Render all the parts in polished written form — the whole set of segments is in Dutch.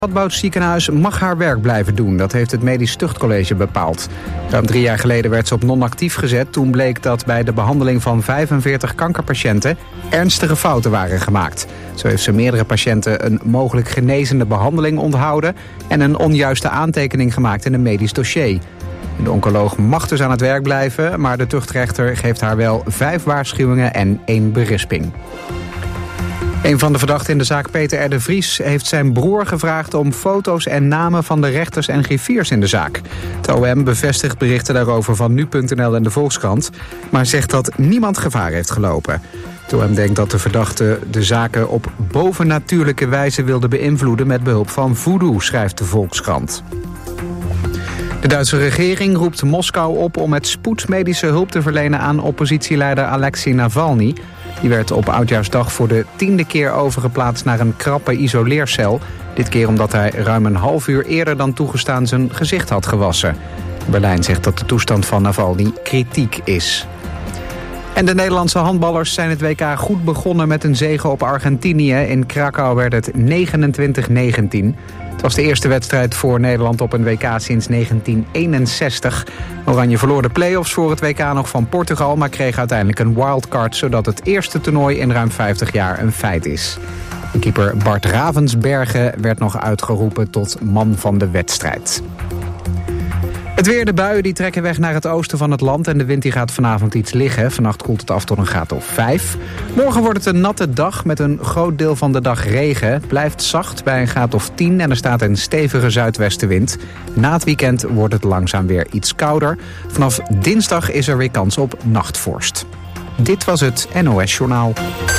Radboudziekenhuis mag haar werk blijven doen. Dat heeft het Medisch Tuchtcollege bepaald. Ruim 3 jaar geleden werd ze op non-actief gezet. Toen bleek dat bij de behandeling van 45 kankerpatiënten ernstige fouten waren gemaakt. Zo heeft ze meerdere patiënten een mogelijk genezende behandeling onthouden en een onjuiste aantekening gemaakt in een medisch dossier. De oncoloog mag dus aan het werk blijven, maar de tuchtrechter geeft haar wel 5 waarschuwingen en 1 berisping. Een van de verdachten in de zaak, Peter R. de Vries, heeft zijn broer gevraagd om foto's en namen van de rechters en griffiers in de zaak. Het OM bevestigt berichten daarover van nu.nl en de Volkskrant, maar zegt dat niemand gevaar heeft gelopen. Het OM denkt dat de verdachte de zaken op bovennatuurlijke wijze wilde beïnvloeden met behulp van voodoo, schrijft de Volkskrant. De Duitse regering roept Moskou op om met spoed medische hulp te verlenen aan oppositieleider Alexei Navalny. Die werd op Oudjaarsdag voor de 10e keer overgeplaatst naar een krappe isoleercel. Dit keer omdat hij ruim een half uur eerder dan toegestaan zijn gezicht had gewassen. Berlijn zegt dat de toestand van Navalny kritiek is. En de Nederlandse handballers zijn het WK goed begonnen met een zege op Argentinië. In Krakau werd het 29-19. Het was de eerste wedstrijd voor Nederland op een WK sinds 1961. Oranje verloor de play-offs voor het WK nog van Portugal, maar kreeg uiteindelijk een wildcard, zodat het eerste toernooi in ruim 50 jaar een feit is. En keeper Bart Ravensbergen werd nog uitgeroepen tot man van de wedstrijd. Het weer, de buien die trekken weg naar het oosten van het land en de wind die gaat vanavond iets liggen. Vannacht koelt het af tot een graad of 5. Morgen wordt het een natte dag met een groot deel van de dag regen. Het blijft zacht bij een graad of 10 en er staat een stevige zuidwestenwind. Na het weekend wordt het langzaam weer iets kouder. Vanaf dinsdag is er weer kans op nachtvorst. Dit was het NOS Journaal.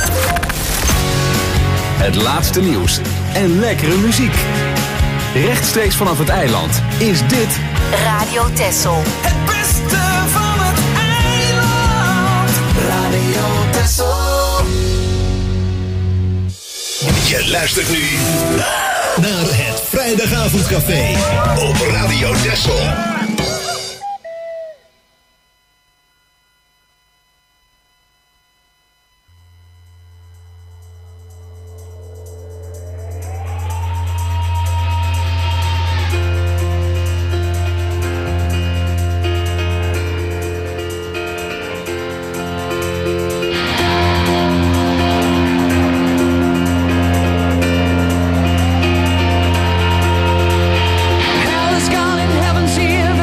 Het laatste nieuws en lekkere muziek. Rechtstreeks vanaf het eiland is dit Radio Texel. Het beste van het eiland. Radio Texel. Je luistert nu naar het Vrijdagavondcafé op Radio Texel. Hell is gone and heaven's here.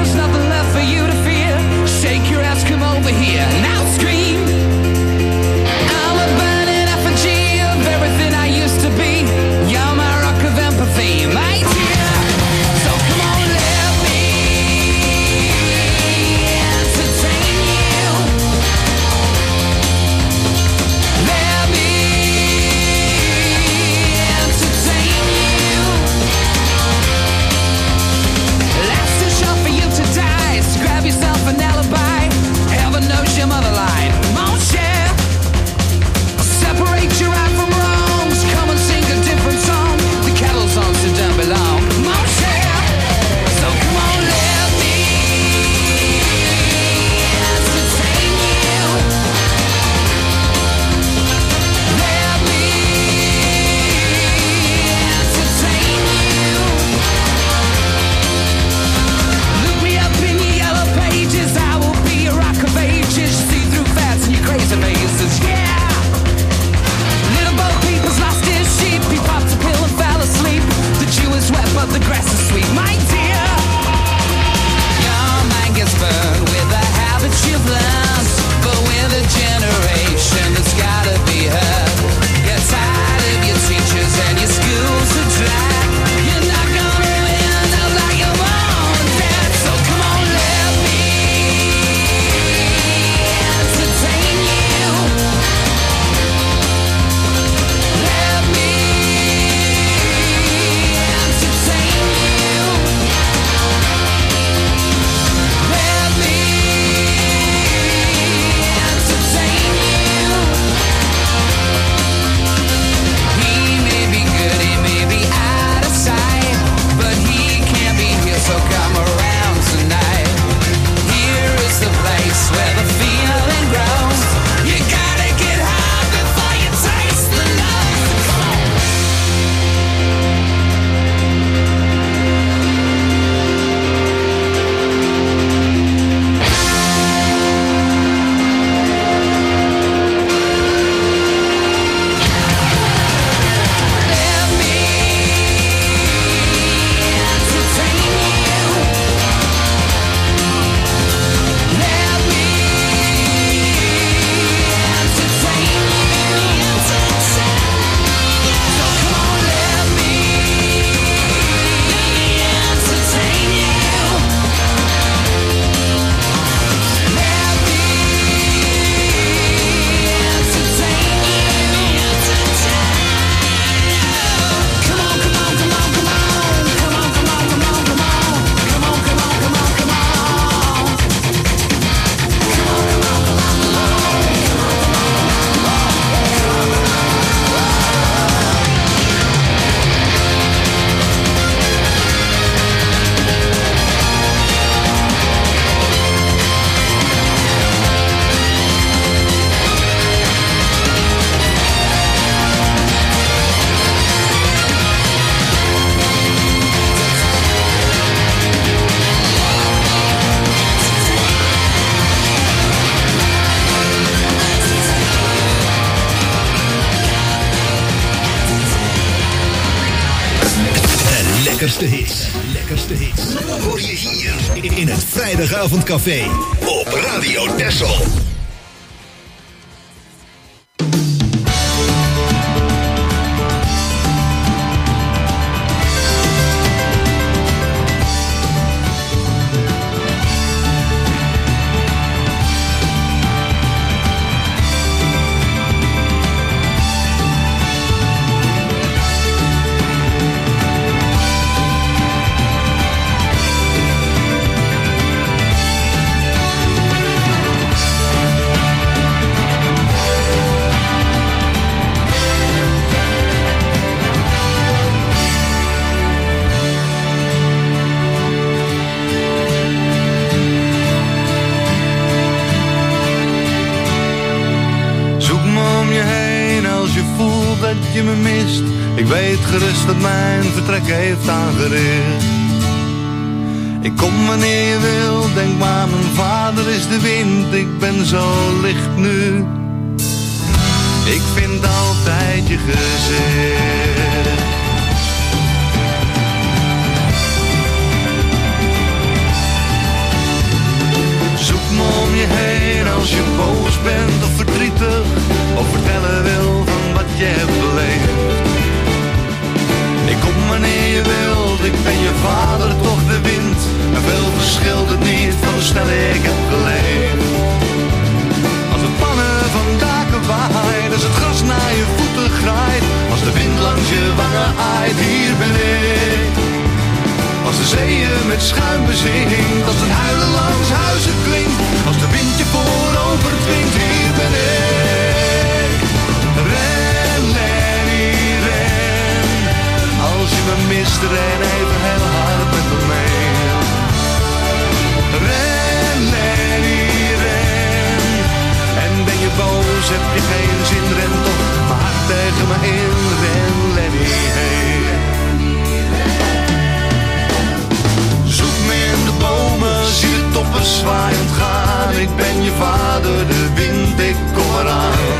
lekkerste hits. Hoor je hier in het Vrijdagavondcafé op Radio Texel. Je me mist, ik weet gerust dat mijn vertrek heeft aangericht. Ik kom wanneer je wil, denk maar mijn vader is de wind. Ik ben zo licht nu, ik vind altijd je gezicht. Zoek me om je heen als je boos bent of verdrietig, of vertellen wil van wat je hebt beleefd. Ik kom wanneer je wilt, ik ben je vader, toch de wind. En veel verschilt het niet van hoe snel ik heb geleefd. Als het pannen van daken waait, als het gras naar je voeten graait, als de wind langs je wangen aait, hier ben ik. Als de zeeën met schuim bezingt, als het huilen langs huizen klinkt, als de wind je voorover dwingt, hier ben ik. Ren, Lenny, ren. Als je me mist, ren even heel hard met me mee. Ren, Lenny, ren. En ben je boos, heb je geen zin, ren toch maar hard tegen me in. Ren, Lenny, hey. Zoek me in de bomen, zie de toppen zwaaiend gaan. Ik ben je vader, de wind, ik kom eraan.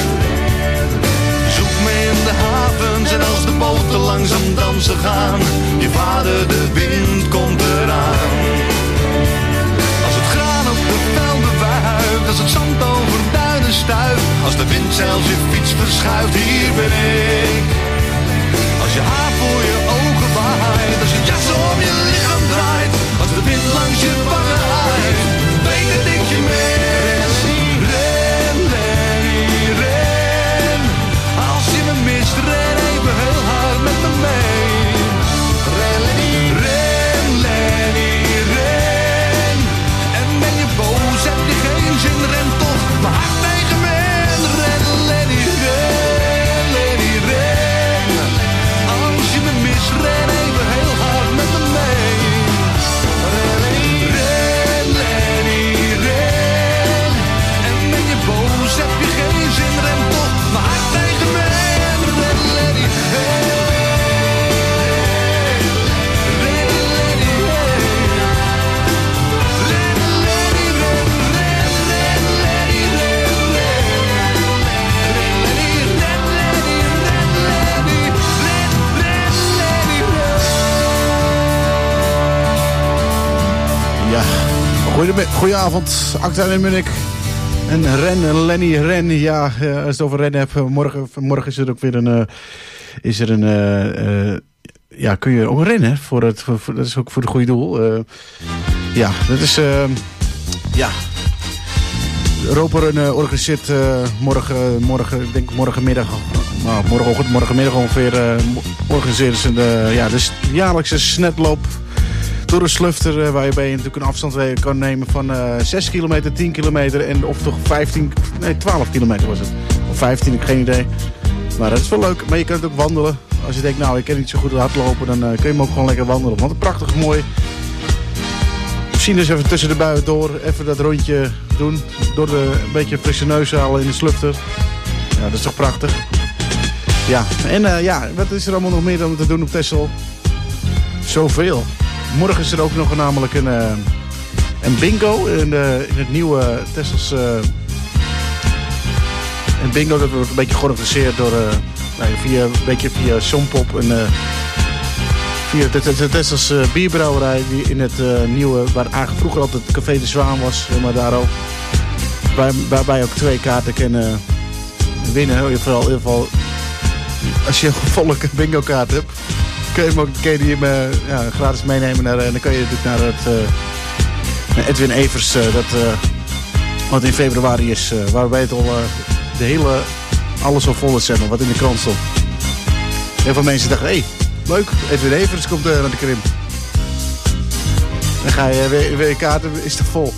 Zoek me in de havens en als de boten langzaam dansen gaan. Je vader, de wind, komt eraan. Als het graan op de velden wuift, als het zand over duinen stuift, als de wind zelfs je fiets verschuift, hier ben ik. Als je haar voor je ogen waait, als je jas om je lichaam draait, als de wind langs je wangen aait, weet dat ik je mee. Ren, Lenny, ren. Als je me mist, ren even heel hard met me mee. Ren, Lenny, ren. En ben je boos, heb je geen zin, ren toch maar hard tegen me in. Ren, Lenny, ren, Lenny, ren. Als je me mist, ren even heel hard met me mee. Ren, Lenny, ren. En ben je boos, heb je geen zin, ren toch maar hard tegen me in. Ren, Lenny, hey. Ren, Lenny, hey. Ren, Lenny, ren, ren, ren, Lenny, ren, ren. Ren, Lenny, ren, Lenny, ren, Lenny. Ren, ren, Lenny, ren. Ja, goedenavond, Acta en Munnik. En Ren, Lenny, Ren. Ja, als je het over Ren hebt, morgen is er ook weer ja, kun je ook rennen. Dat is ook voor het goede doel. Ja, dat is... ja... Roperun organiseert morgen, ik denk morgenmiddag... Nou, morgenmiddag ongeveer organiseren ze de jaarlijkse snetloop door een slufter, waarbij je natuurlijk een afstand kan nemen van 6 kilometer, 10 kilometer en of toch 12 kilometer was het. Of 15, ik heb geen idee. Maar dat is wel leuk, maar je kunt ook wandelen. Als je denkt, nou ik kan niet zo goed hardlopen, dan kun je hem ook gewoon lekker wandelen. Want het prachtig mooi. Misschien dus even tussen de buien door, even dat rondje doen. Door een beetje frisse neus halen in de slufter. Ja, dat is toch prachtig. Ja, en wat is er allemaal nog meer dan te doen op Texel? Zoveel. Morgen is er ook nog namelijk een bingo in het nieuwe Texels. Een bingo dat wordt een beetje georganiseerd door via Songpop en Via de Tessels bierbrouwerij die in het nieuwe, waar eigenlijk vroeger altijd Café de Zwaan was, maar daar ook. Waarbij ook 2 kaarten kunnen winnen. In ieder geval, als je een volle bingo kaart hebt, kun je die gratis meenemen en dan kun je natuurlijk naar Edwin Evers, wat in februari is, waarbij het al alles al vol is, zeg maar, wat in de krant stond. Heel veel mensen dachten, hey, leuk, Edwin Evers komt naar de Krim. Dan ga je weer kaarten, is het vol.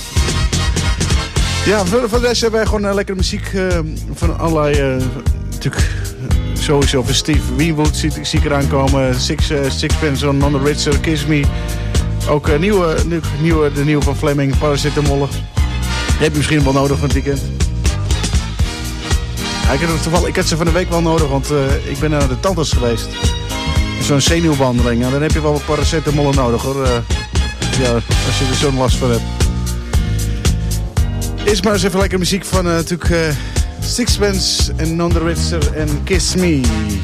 Ja, voor de rest hebben wij gewoon lekkere muziek van allerlei, natuurlijk sowieso van Steve Winwood zie ik eraan komen. Sixpence on the Richer, Kiss Me. Ook de nieuwe van Fleming, Paracetamol. Die heb je misschien wel nodig van het weekend. Ja, ik had ze van de week wel nodig, want ik ben naar de tandarts geweest. Zo'n zenuwbehandeling, dan heb je wel wat paracetamol nodig hoor. Ja, als je er zo'n last van hebt. Eerst maar eens even lekker muziek van natuurlijk Sixpence en Non the Richer en Kiss Me.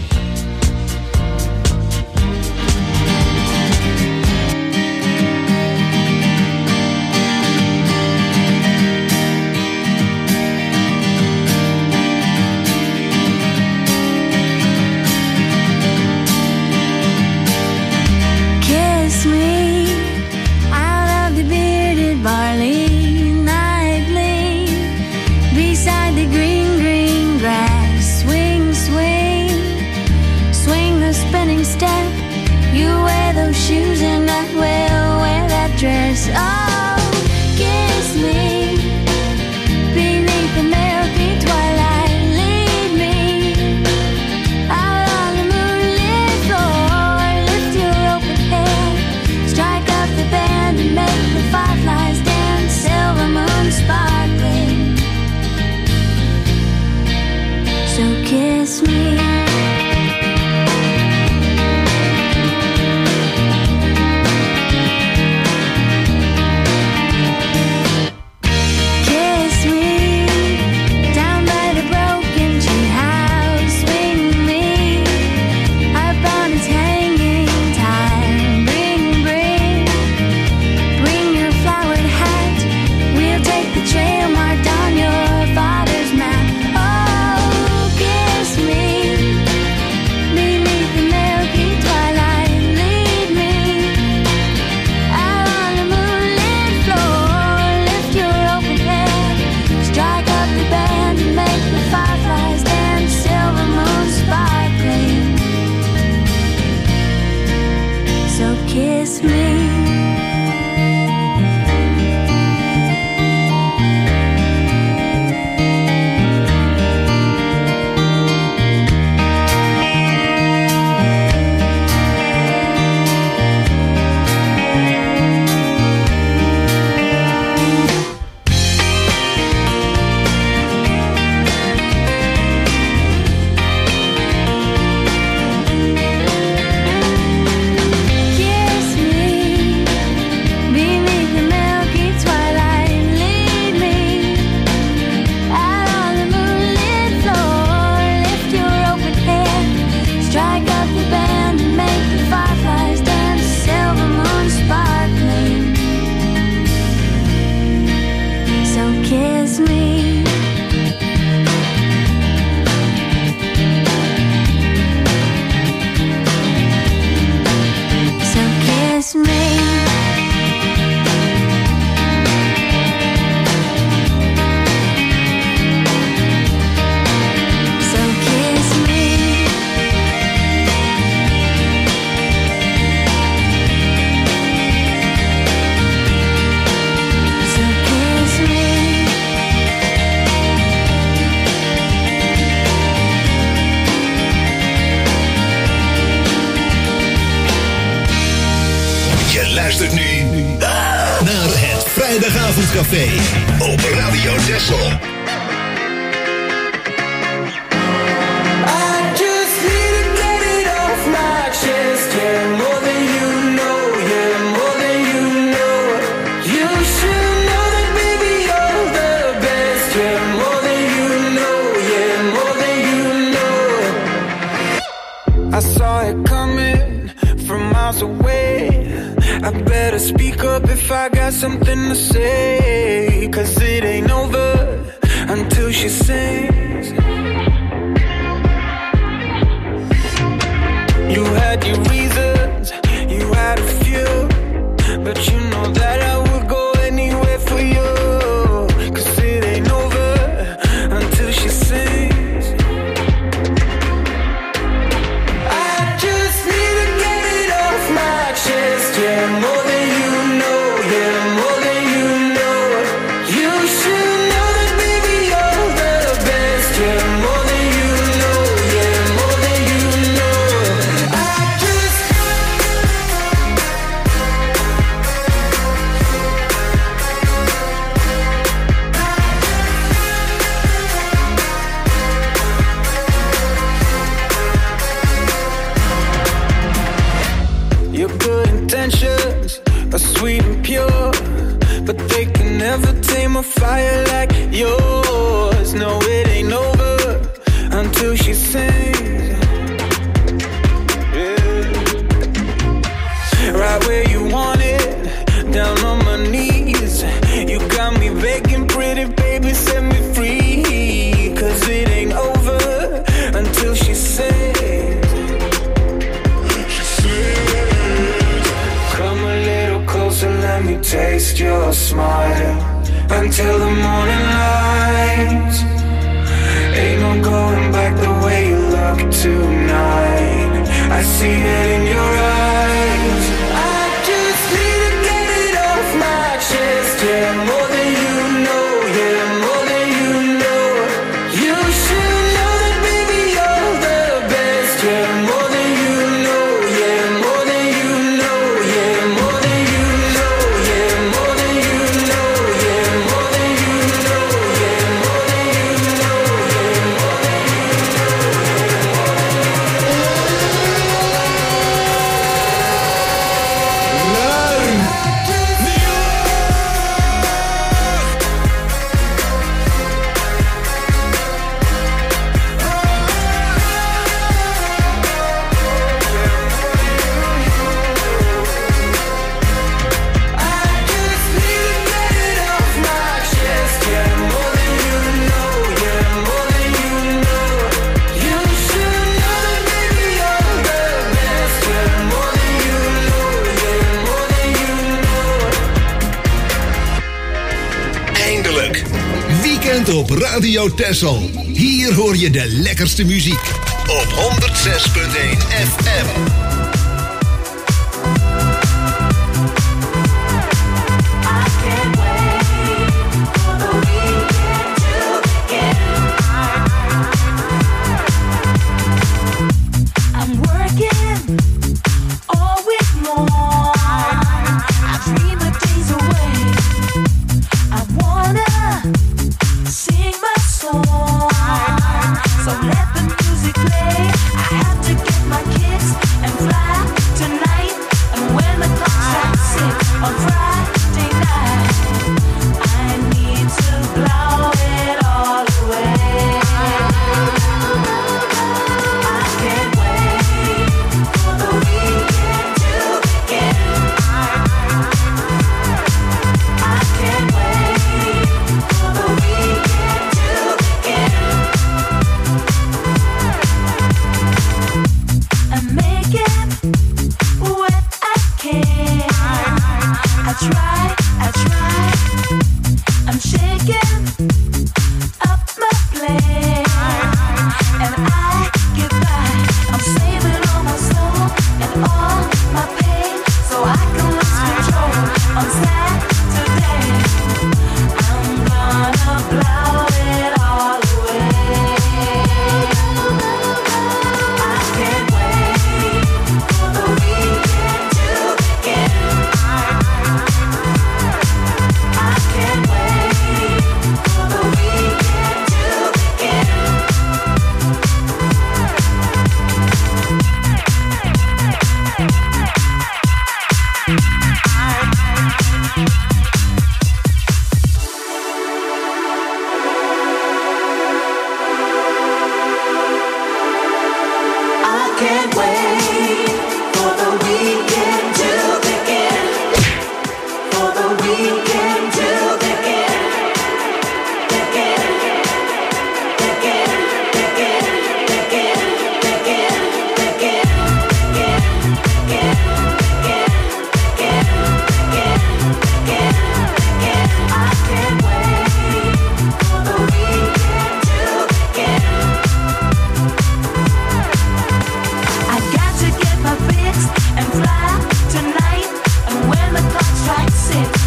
Vrijdagavondcafé op Radio Texel. I saw it coming from my miles away. I better speak up if I got something to say. 'Cause it ain't over until she sings. You had your reasons, you had a few, but you know that I would go anywhere for you. 'Cause it ain't over until she sings. I just need to get it off my chest, yeah, more than you know, yeah, more than you know. You should know that, baby, you're the best, yeah, more than you know, yeah, more than you know. Your good intentions are sweet and pure, but they can never tame a fire like yours. No, it ain't over until she sings. Yeah. Right where you want it, down on my knees. You got me begging, pretty baby, set me free. 'Cause it ain't over until she sings. Come a little closer, let me taste your smile. Until the morning light. Ain't no going back the way you look tonight. I see it in your eyes. I just need to get it off my chest, yeah, more than you know, yeah, more than you know. You should know that, baby, you're the best, yeah, more than you know, yeah, more than you know, yeah, more than you know, yeah, more than you know, yeah, more than you know, yeah, more than you know, yeah, more than you Op Radio Texel. Hier hoor je de lekkerste muziek. Op 106.1 FM.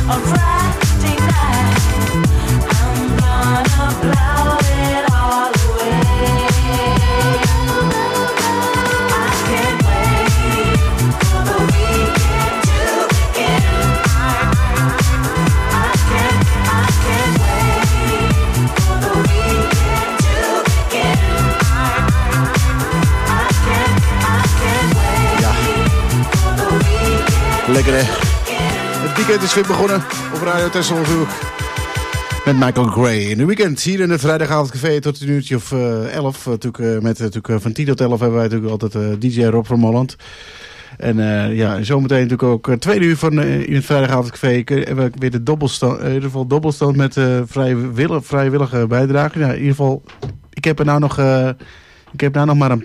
Lekker hè. Het weekend is weer begonnen op Radio Texel natuurlijk. Met Michael Gray. In het weekend hier in het vrijdagavondcafé tot een uurtje of 11. Met van 10 tot 11 hebben wij natuurlijk altijd DJ Rob van Holland. En zometeen natuurlijk ook 2 uur van in het vrijdagavondcafé hebben we weer de dobbelstand. In ieder geval dobbelstand met vrijwillige bijdrage. Ja, in ieder geval, ik heb er nou nog maar een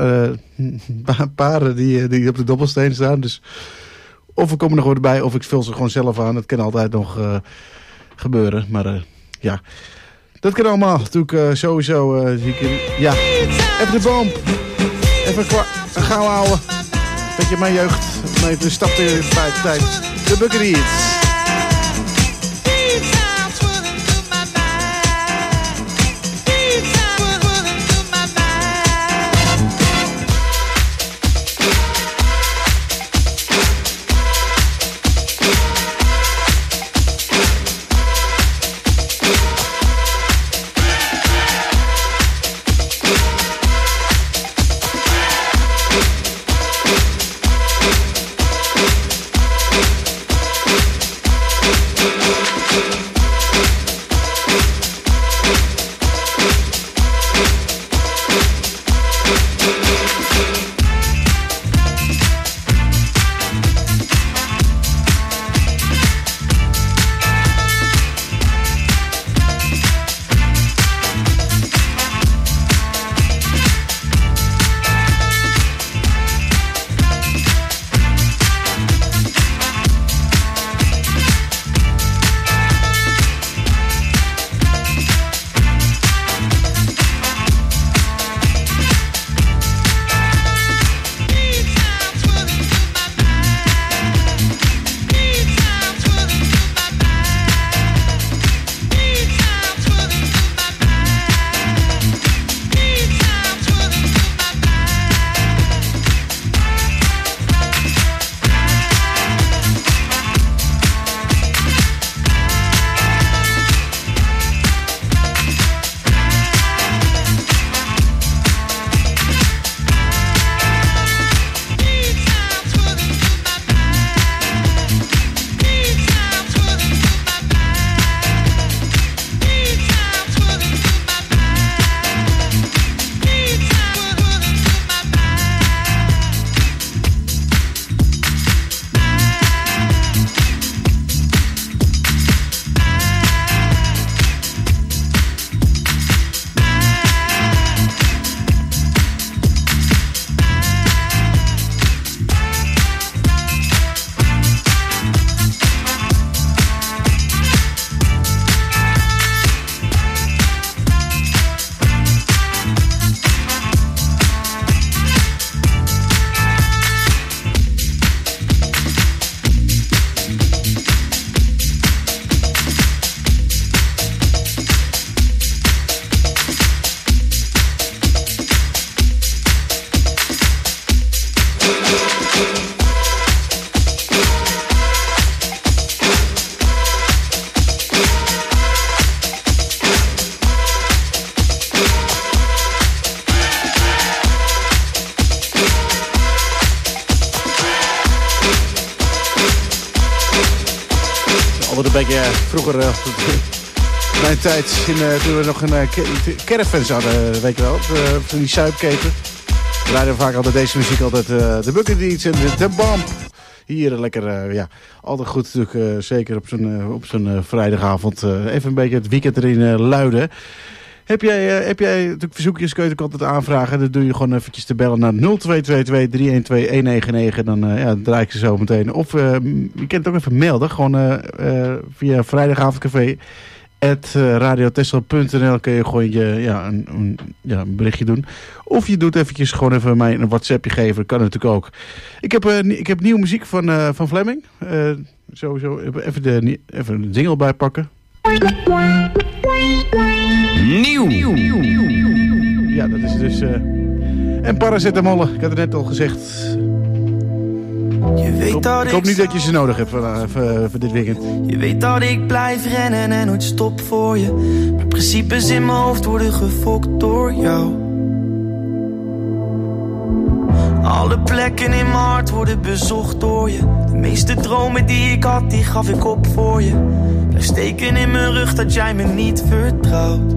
paar die op de dobbelsteen staan. Dus of we komen nog wat bij, of ik vul ze gewoon zelf aan. Dat kan altijd nog gebeuren. Maar ja, dat kan allemaal. Natuurlijk sowieso. Ja, even de boom. Even een gauw houden. Beetje mijn jeugd. De stap in de tijd. De Bucket Eats. Altijd een beetje vroeger, mijn tijd, toen we nog een caravans hadden, weet je wel, van die suipketen. We rijden vaak altijd deze muziek, altijd de Bucket Eats en de Bump. Hier lekker, ja, altijd goed natuurlijk, zeker op zo'n vrijdagavond. Even een beetje het weekend erin luiden. Heb jij natuurlijk verzoekjes, kun je het altijd aanvragen. Dan doe je gewoon eventjes te bellen naar 0222-312-199. Dan draai ik ze zo meteen. Of je kunt het ook even melden. Gewoon via vrijdagavondcafé radiotessel.nl kun je gewoon een berichtje doen. Of je doet eventjes gewoon even mij een WhatsAppje geven. Dat kan natuurlijk ook. Ik heb nieuwe muziek van Fleming. Sowieso even de jingle bijpakken. Nieuw. Ja, dat is dus... en paracetamol. Ik had het net al gezegd. Je weet dat ik hoop niet dat je ze nodig hebt voor dit weekend. Je weet dat ik blijf rennen en nooit stop voor je. Mijn principes in mijn hoofd worden gefokt door jou. Alle plekken in mijn hart worden bezocht door je. De meeste dromen die ik had, die gaf ik op voor je. Blijf steken in mijn rug dat jij me niet vertrouwt.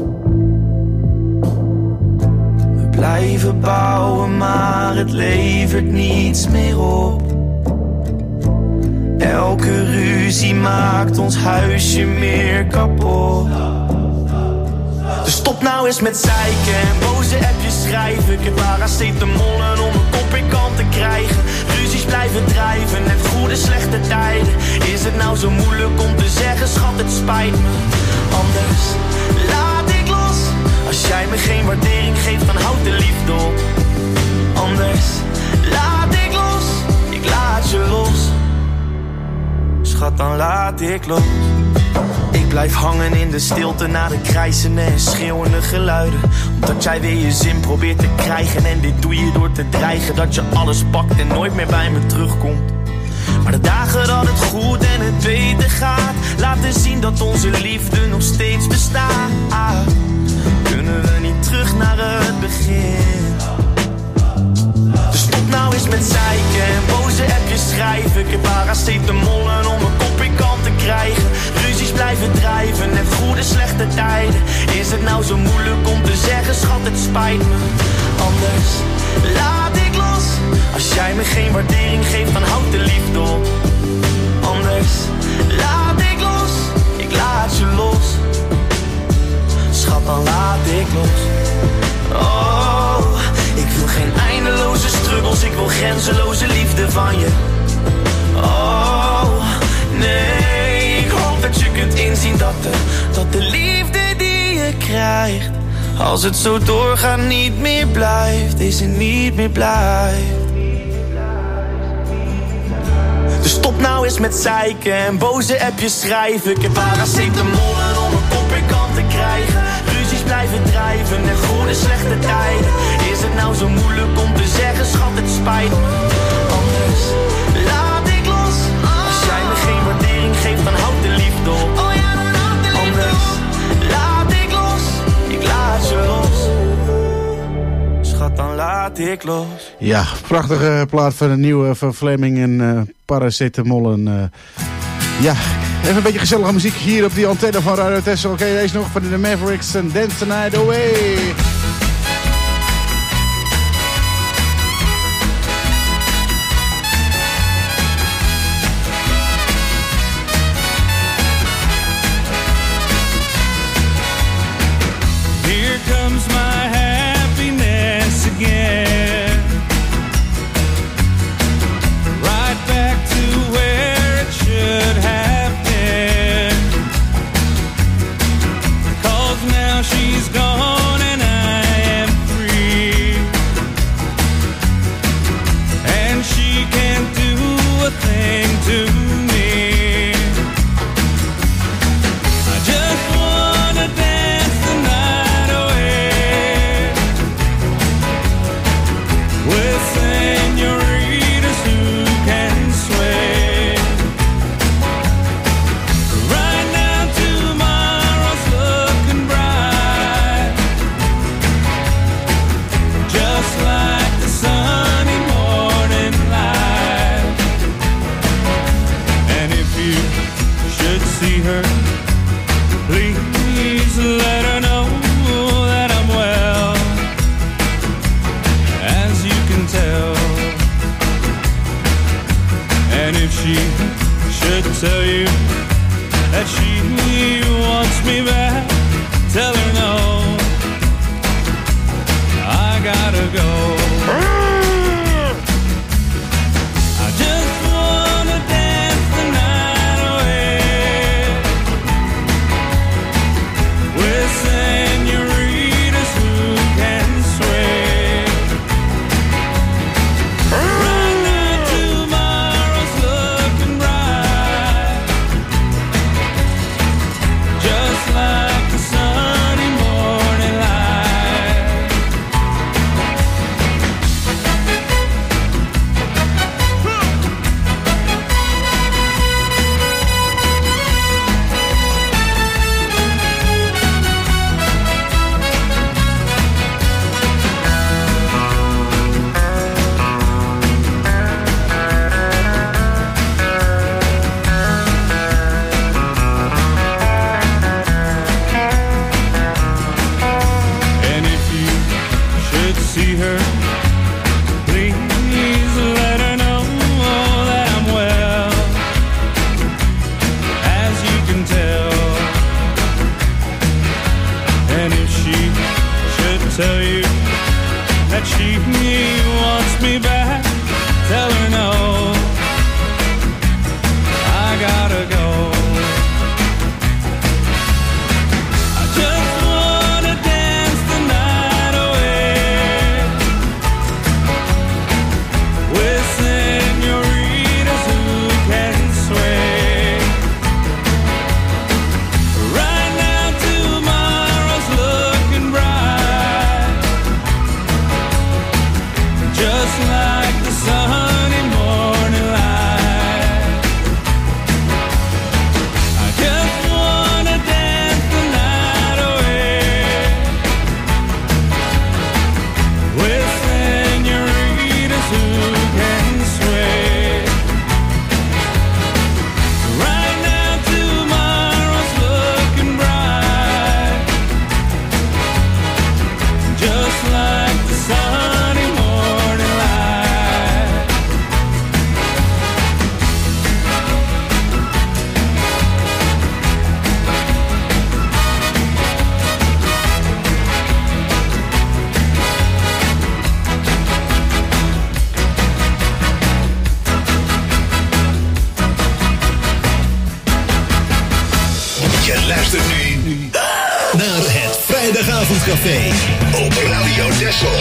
We blijven bouwen, maar het levert niets meer op. Elke ruzie maakt ons huisje meer kapot. Dus stop nou eens met zeiken en boze appjes schrijven. Ik heb paracetamolen om een kop in kant te krijgen. Ruzies blijven drijven, net goede slechte tijden. Is het nou zo moeilijk om te zeggen, schat, het spijt me. Anders laat ik los. Als jij me geen waardering geeft, dan houd de liefde op. Anders laat ik los, ik laat je los. Schat, dan laat ik los. Ik blijf hangen in de stilte na de krijzende en schreeuwende geluiden. Omdat jij weer je zin probeert te krijgen. En dit doe je door te dreigen dat je alles pakt en nooit meer bij me terugkomt. Maar de dagen dat het goed en het beter gaat, laten zien dat onze liefde nog steeds bestaat. Kunnen we niet terug naar het begin? Dus stop nou eens met zeiken en boze appjes schrijven. Ik heb paracetamolen om een kop in kant te krijgen. Ruzies blijven drijven, net goede slechte tijden. Is het nou zo moeilijk om te zeggen, schat, het spijt me. Anders laat ik los. Als jij me geen waardering geeft, dan houd de liefde op. Anders laat ik los, ik laat je los. Schat, dan laat ik los. Oh, ik wil geen eindeloze struggles, ik wil grenzeloze liefde van je. Oh, nee, ik hoop dat je kunt inzien dat de liefde die je krijgt, als het zo doorgaat, niet meer blijft. Deze niet meer blijft. Dus stop nou eens met zeiken en boze appjes schrijven. Ik heb paracetamolen om een kop in kant te krijgen. Ruzies blijven drijven en goede slechte tijden. Is het nou zo moeilijk om te zeggen, schat, het spijt me. Anders laat ik los. Als jij me geen waardering geeft, dan houd de liefde op. Anders laat ik los, ik laat je los. Schat, dan laat ik los. Ja, prachtige plaat van de nieuwe van Fleming en paracetamol. Ja, even een beetje gezellige muziek hier op die antenne van Radio Tessel. Oké, deze nog van de Mavericks en Dance the Night Away. Here comes my happiness again. Right back to where it should have been. 'Cause now she's gone and I am free. And she can't do a thing to me. I just wanna dance the night away with senoritas who can sway. Right now tomorrow's looking bright, just like the sunny morning light. And if you should see her, please let her know that I'm well. As you can tell. And if she should tell you that she wants me back, tell her no, I gotta go. I just wanna dance the night away Café op Radio Texel.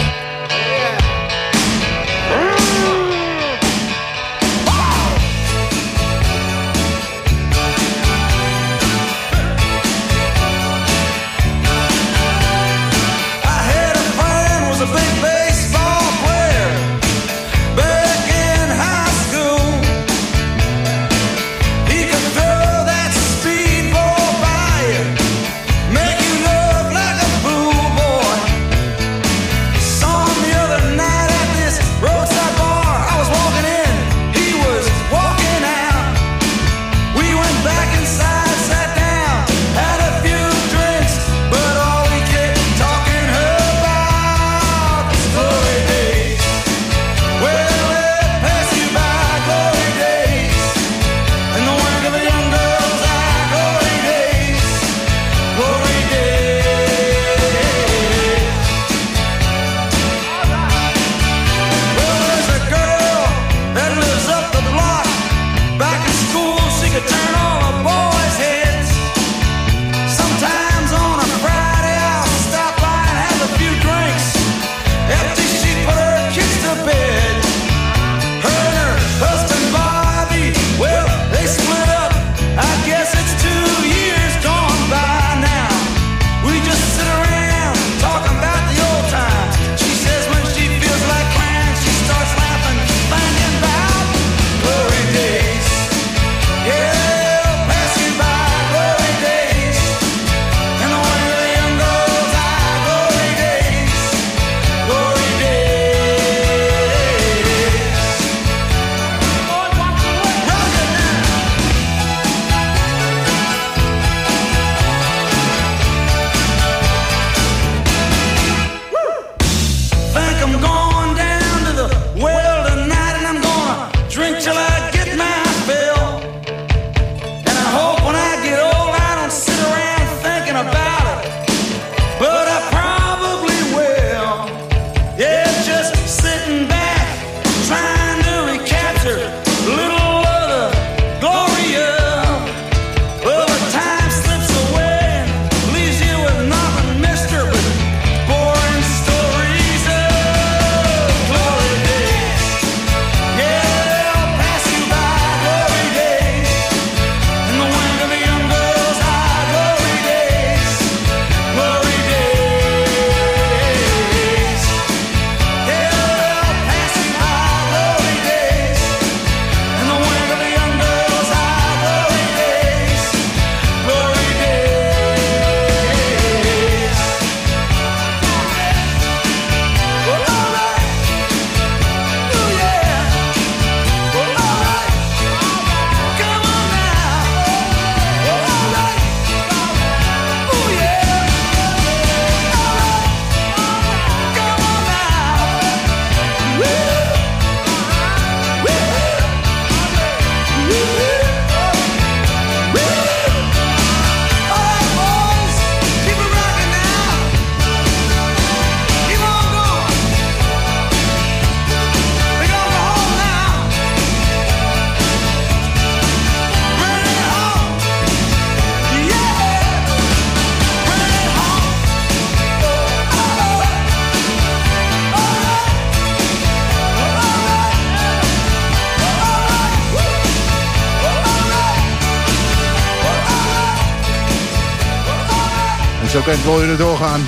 Zo kan het wel doorgaan.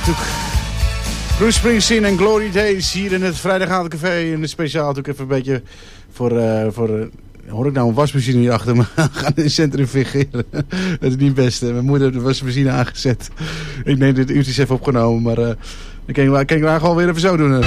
Bruce Springsteen en Glory Days hier in het Vrijdagavondcafé. En het speciaal natuurlijk even een beetje voor hoor ik nou een wasmachine hier achter me gaan centrifugeren. Dat is niet best. Mijn moeder heeft de wasmachine aangezet. Ik neem dit uurtjes even opgenomen, maar dan kan ik gewoon weer even zo doen.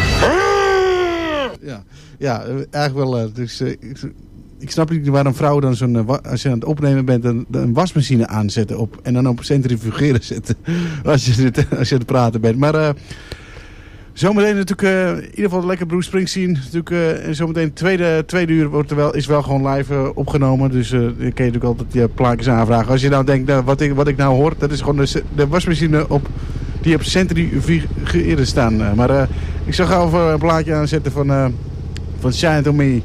Ja, eigenlijk wel. Dus, ik snap niet waarom vrouwen dan als je aan het opnemen bent, een wasmachine aanzetten op en dan op centrifugeren zetten. Als je aan het praten bent. Maar zometeen natuurlijk in ieder geval lekker Bruce Springsteen. Natuurlijk zometeen tweede uur is wel gewoon live opgenomen. Dus dan kun je natuurlijk altijd je plaatjes aanvragen. Als je nou denkt, wat ik nou hoor, dat is gewoon de wasmachine die op centrifugeren staan. Maar ik zal gauw even een plaatje aanzetten van Shine To Me.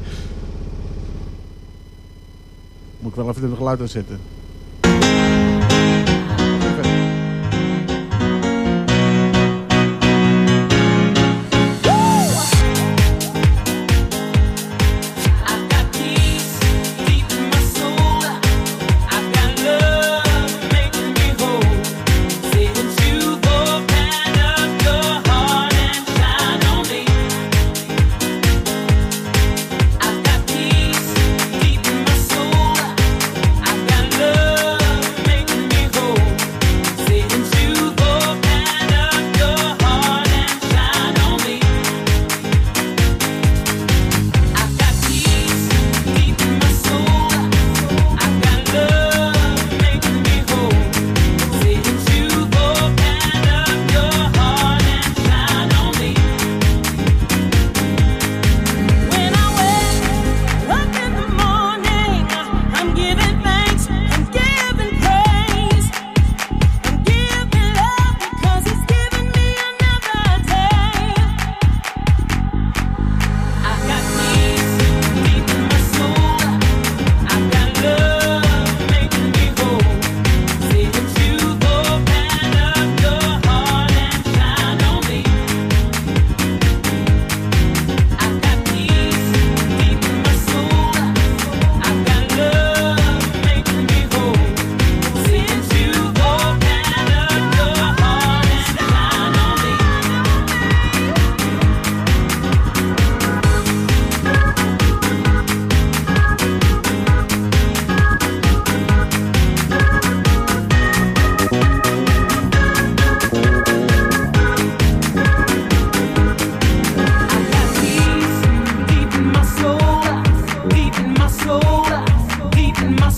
Moet ik wel even het geluid aanzetten.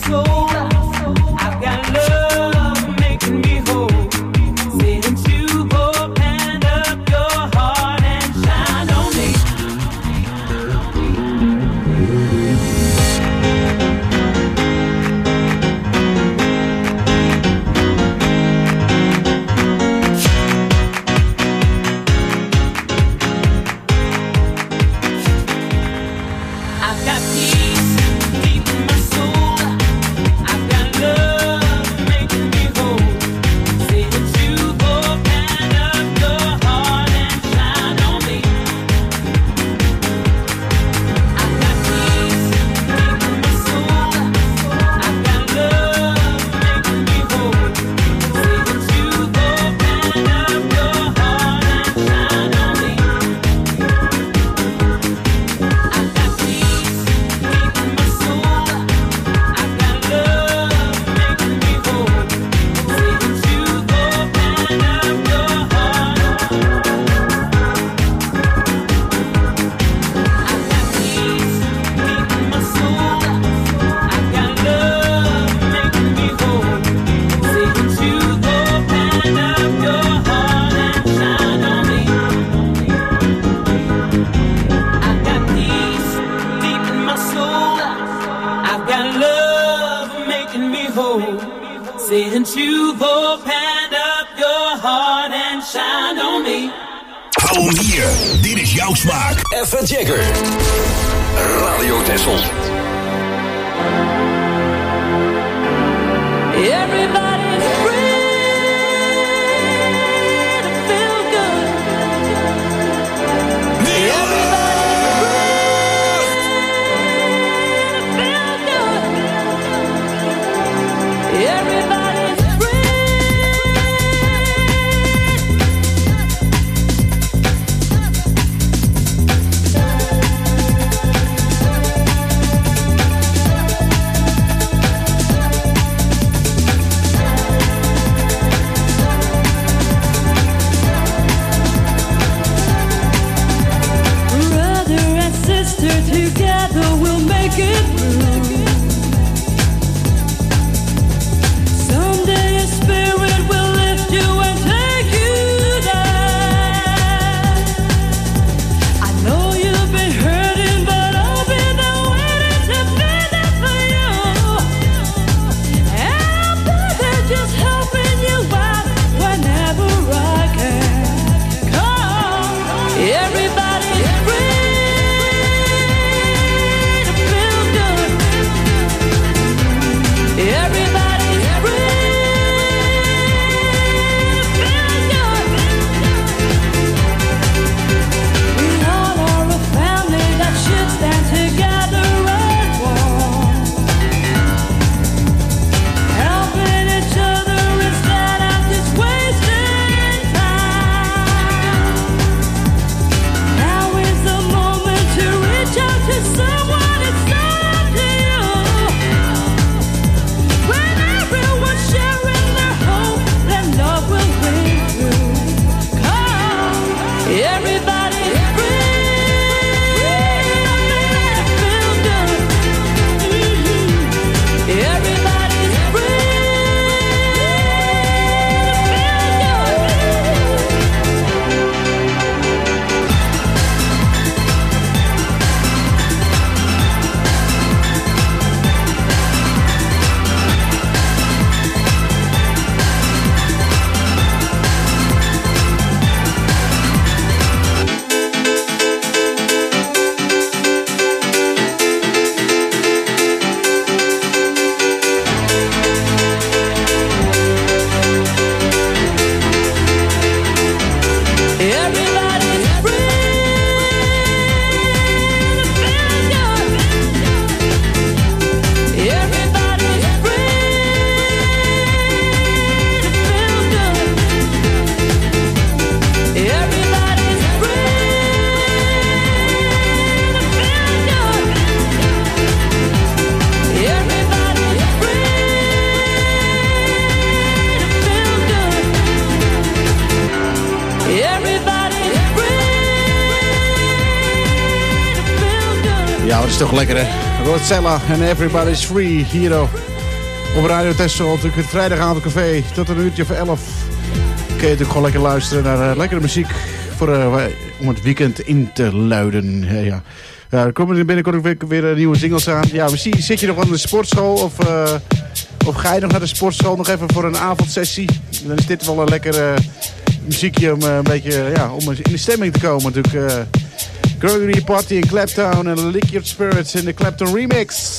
Since you've opened up your heart and shined on me. Hou hem hier. Dit is jouw smaak. Even Jagger. Radio Texel. Everybody's free to feel good. Everybody's free to feel good. Everybody's together we'll make it through. Someday a spirit will lift you and take you down. I know you've been hurting, but I'll be there waiting to be there for you. And I'll be there just helping you out whenever I can. Come, everybody's free. Everybody's free. We all are a family that should stand together as one, helping each other instead of just wasting time. Now is the moment to reach out to someone. It's up to you. When everyone's sharing their hope, then love will ring through. Come, everybody's free. Feel good. Everybody's free. Ja, dat is toch lekker hè. Roxella en Everybody's Free hier Op Radio Texel, natuurlijk het vrijdagavondcafé tot een uurtje of 11. Kun je natuurlijk gewoon lekker luisteren naar lekkere muziek om het weekend in te luiden. Ja. Ja, er komen binnenkort weer nieuwe singles aan. Ja, misschien zit je nog aan de sportschool of ga je nog naar de sportschool nog even voor een avondsessie. Dan is dit wel een lekker muziekje om een beetje om in de stemming te komen natuurlijk. Gregory Party in Clapton en Liquid Spirits in de Clapton remix.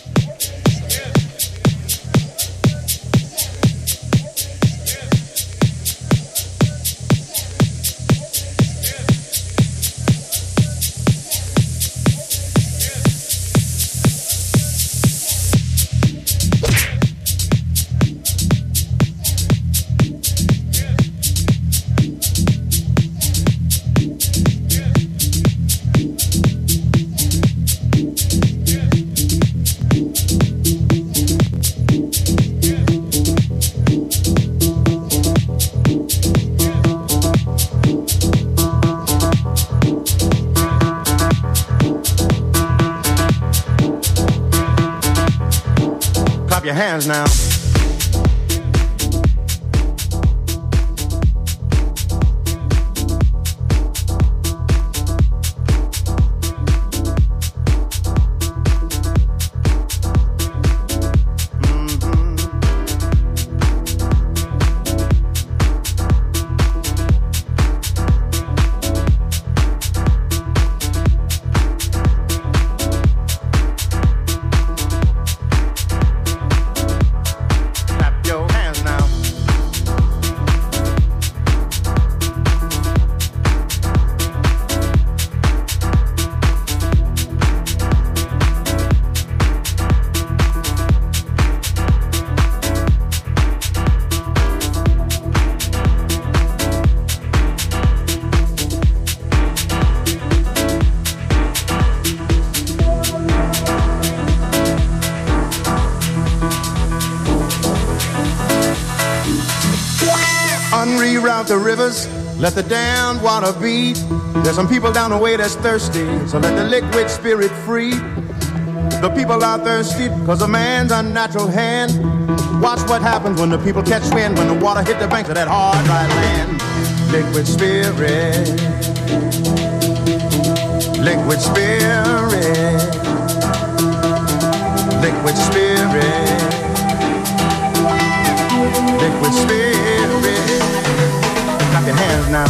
Your hands now. Unreroute the rivers, let the damned water beat. There's some people down the way that's thirsty, so let the liquid spirit free. The people are thirsty because of man's unnatural hand. Watch what happens when the people catch wind, when the water hit the banks of that hard, dry land. Liquid spirit, liquid spirit, liquid spirit, liquid spirit. Clap your hands now.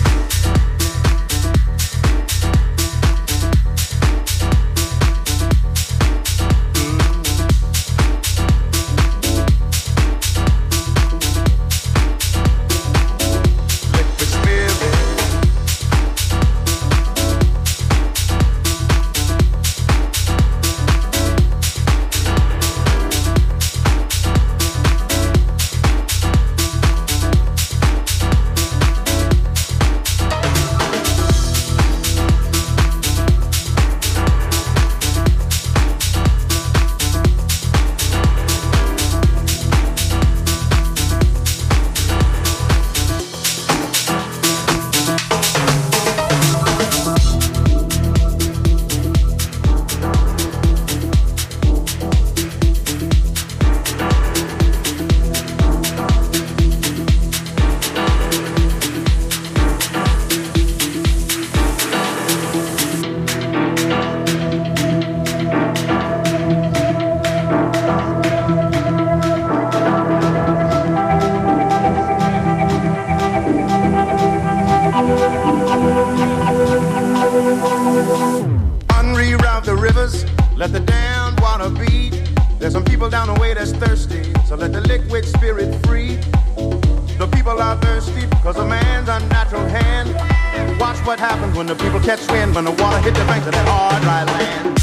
When the people catch wind, when the water hit the banks of that hard, dry land.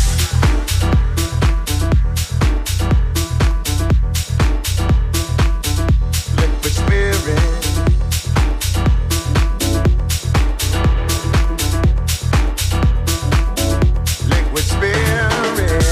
Liquid spirit, liquid spirit,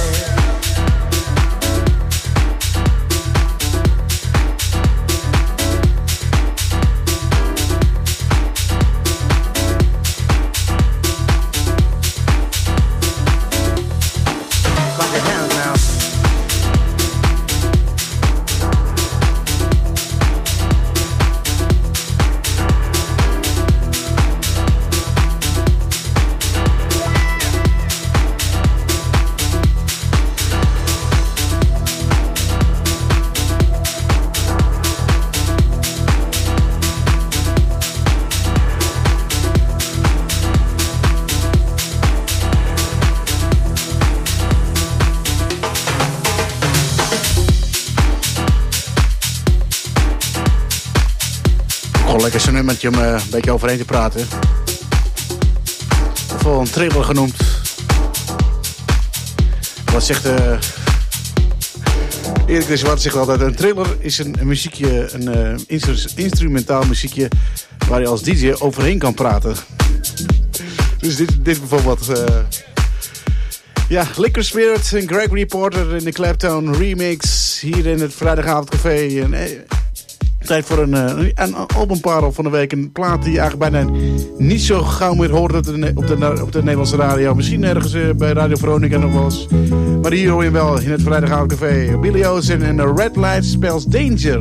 lekker zo'n nummertje om een beetje overheen te praten. Of wel een trailer genoemd. Wat zegt Erik de Zwart zegt altijd, een trailer is een muziekje, een instrumentaal muziekje waar je als DJ overheen kan praten. Dus dit bijvoorbeeld. Ja, Liquor Spirit en Gregory Porter in de Clapton remix hier in het Vrijdagavondcafé. Tijd voor een albumparel van de week. Een plaat die je eigenlijk bijna niet zo gauw meer hoort op de Nederlandse radio. Misschien ergens bij Radio Veronica nog wel eens. Maar hier hoor je wel in het Vrijdagavondcafé. Billy Ocean en The Red Light Spells Danger.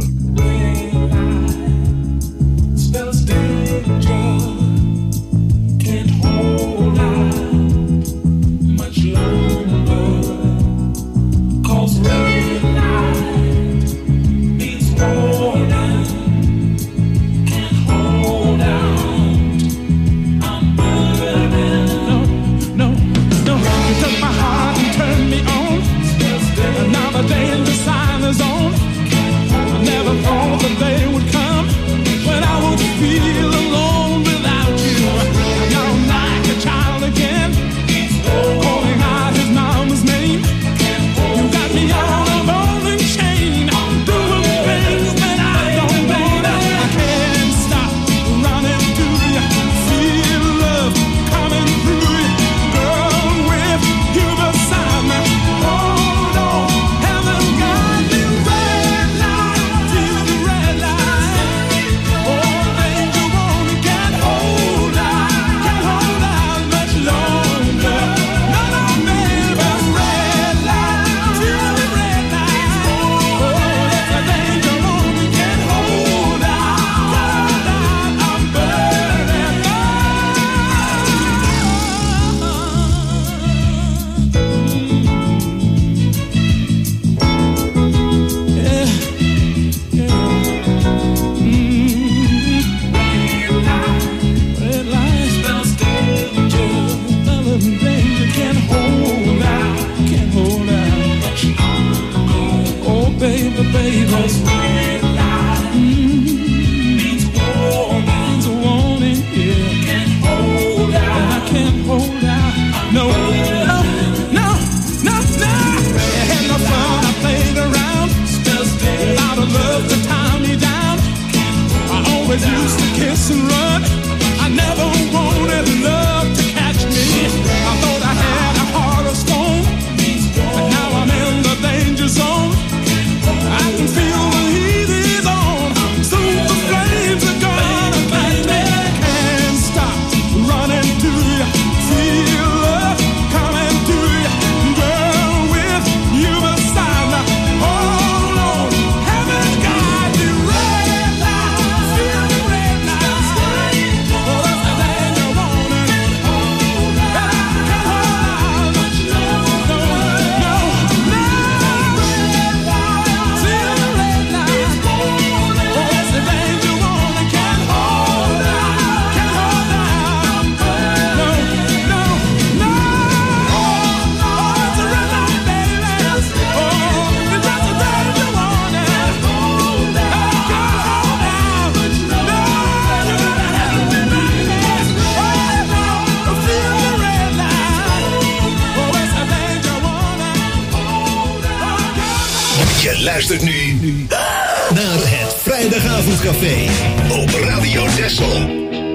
Luistert nu naar het Vrijdagavondcafé op Radio Texel.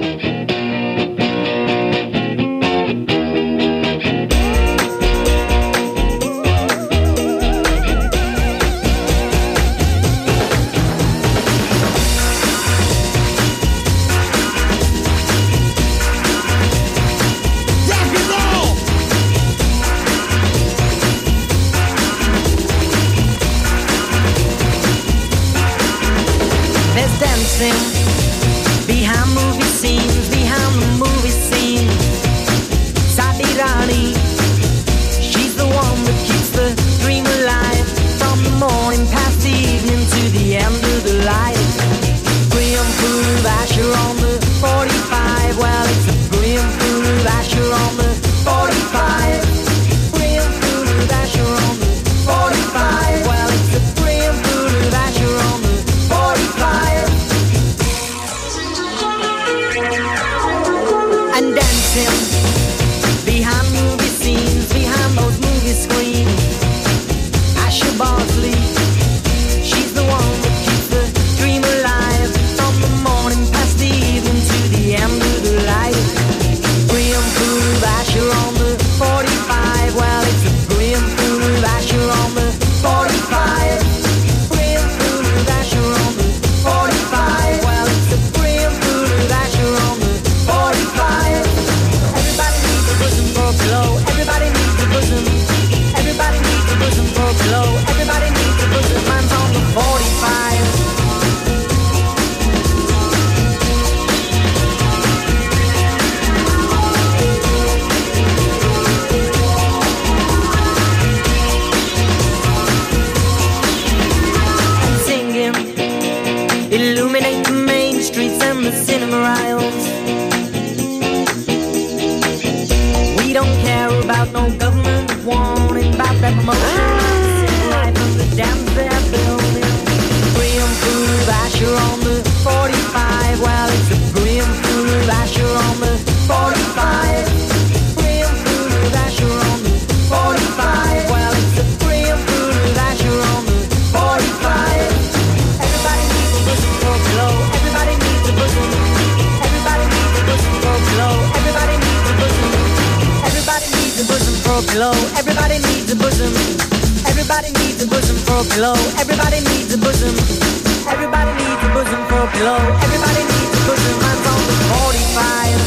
Behind movie scenes, behind the movie scene, Sadirani, she's the one that keeps the dream alive, from the morning past the evening to the end of the light. Graham Food Asher on the 45, well it's a Graham Food Asher on the 45. Graham Food Asher on the 45, well it's a Graham Food Asher on the 45. a pillow. Everybody needs a bosom. Everybody needs a bosom for a pillow. Everybody needs a bosom. Mine's on the 45.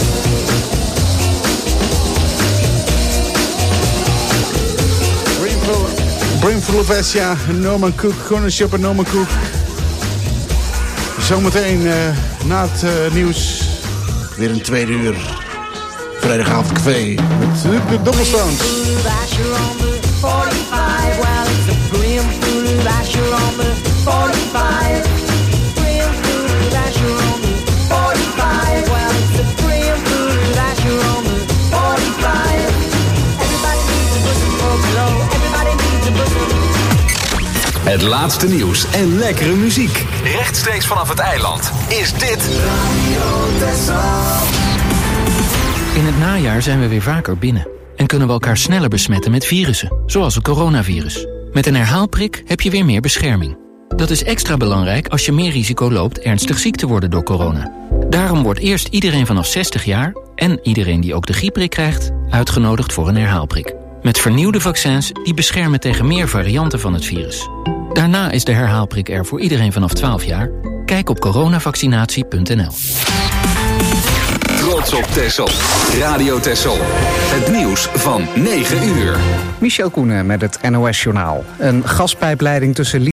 Brimful of Essia, Norman Cook, Corner Shop en Norman Cook. Zometeen na het nieuws weer een 2 uur. Vrijdagavond café met de Doublestones. Het laatste nieuws en lekkere muziek. Rechtstreeks vanaf het eiland is dit Radio Texel. In het najaar zijn we weer vaker binnen. En kunnen we elkaar sneller besmetten met virussen. Zoals het coronavirus. Met een herhaalprik heb je weer meer bescherming. Dat is extra belangrijk als je meer risico loopt ernstig ziek te worden door corona. Daarom wordt eerst iedereen vanaf 60 jaar... en iedereen die ook de griepprik krijgt... uitgenodigd voor een herhaalprik. Met vernieuwde vaccins die beschermen tegen meer varianten van het virus. Daarna is de herhaalprik er voor iedereen vanaf 12 jaar. Kijk op coronavaccinatie.nl. Trots op Texel. Radio Texel. Het nieuws van 9 uur. Michel Koenen met het NOS-journaal. Een gaspijpleiding tussen